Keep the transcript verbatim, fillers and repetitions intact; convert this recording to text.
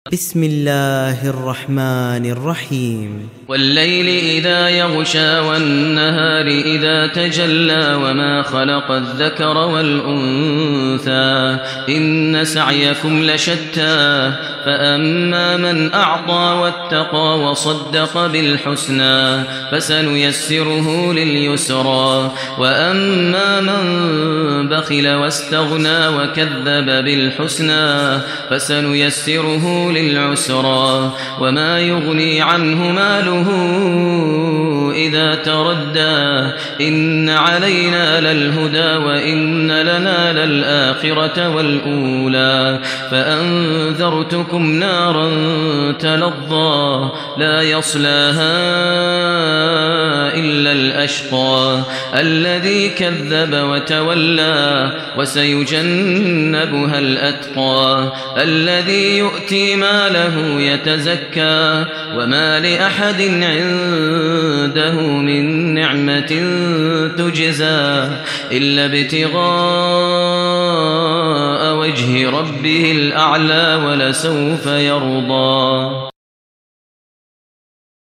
بسم الله الرحمن الرحيم والليل إذا يغشى والنهار إذا تجلى وما خلق الذكر والأنثى إن سعيكم لشتى فأما من أعطى واتقى وصدق بالحسنى فسنيسره لليسرى وأما من بخل واستغنى وكذب بالحسنى فسنيسره للعسرى وما يغني عنه ماله إذا تردى إن علينا للهدى وإن لنا للآخرة والأولى فأنذرتكم نارا تلظى لا يصلاها إلا الأشقى الذي كذب وتولى وسيجنبها الأتقى الذي يؤتي ماله يتزكى وما لأحد عنده من نعمة تجزى إلا ابتغاء وجه ربه الأعلى ولسوف يرضى.